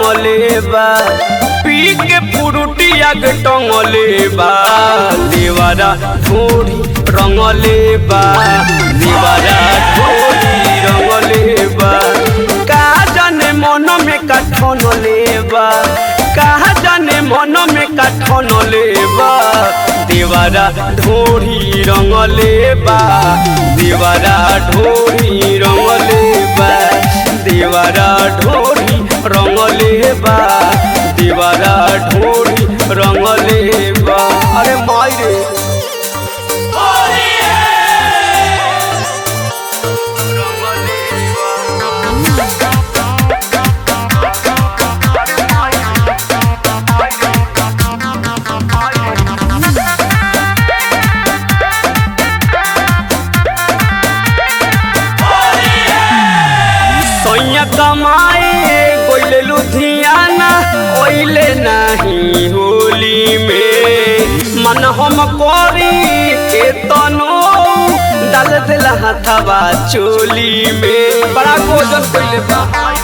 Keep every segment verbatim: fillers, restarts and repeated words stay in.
रंगले बा पी के पुरुटिया के टंगले बा देवरा ढोरी रंगले बा देवरा ढोरी रंगले बा का जाने मन में कठन लेबा कहा जाने मन में कठन लेबा देवरा ढोरी रंगले बा देवरा ढोरी रंगले बा देवरा ढोरी रंगले बा देवरा ढोरी रंगले बा अरे माई रे कमाए गोइले लुधियाना ओइले नहीं होली में मन हम करी के तनो डाल दिला हाथवा चोली में बड़ा गोजन कइले बा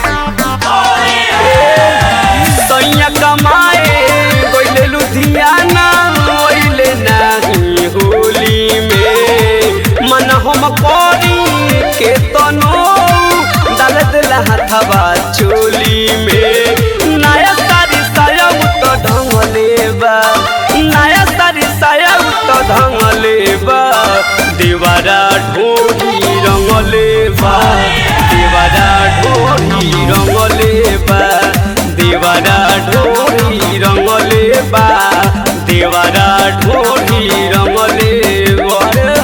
सैया कमाए गोइले लुधियाना ओइले नहीं होली में मन हम करी के तनो डाल दिला हाथवा चोली में नया सारी साया तो ढंगले बा नया सारी साया तो ढंगले बा देवरा ढोरी रंगले बा देवरा ढोरी रंगले बा देवरा ढोरी रंगले बा देवरा ढोरी रंगले बा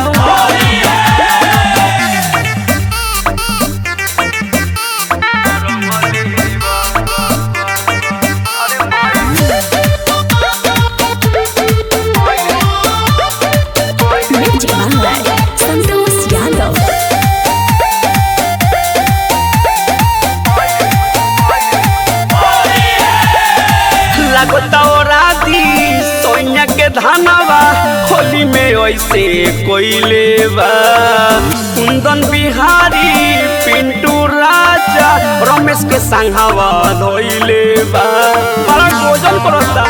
धनवा होली में ऐसे कोइले बा कुंदन बिहारी पिंटू राजा रमेश के संघवा धोइले बा बड़ा भोजन करता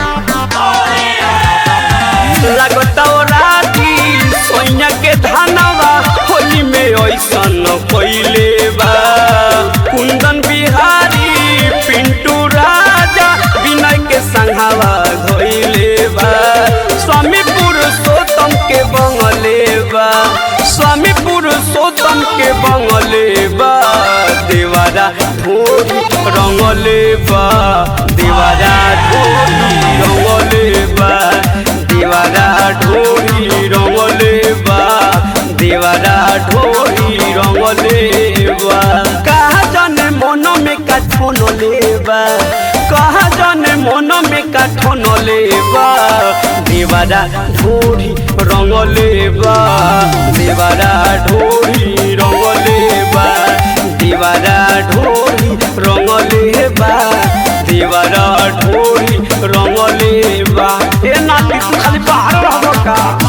लगता राती सोनिया के धनवा होली में ऐसन कोइले बा कुंदन बिहारी पिंटू राजा विनय के संघवा धोइले बा स्वामी पुरुषोत्तम के बंगले बा स्वामी पुरुषोत्तम के बंगले बा देवरा ढोरी रंगले बा देवरा ढोरी रंगले बा देवरा ढोरी रंगले बा देवरा ढोरी रंगले बा कहा जाने मन में कठन लेबा कहा जाने मन में कठन लेबा देवरा ढोरी रंगले बा देवरा ढोरी रंगले बा देवरा ढोरी रंगले बा देवरा ढोरी रंगले बा ए नाती तू खाली बाहर रहबो का।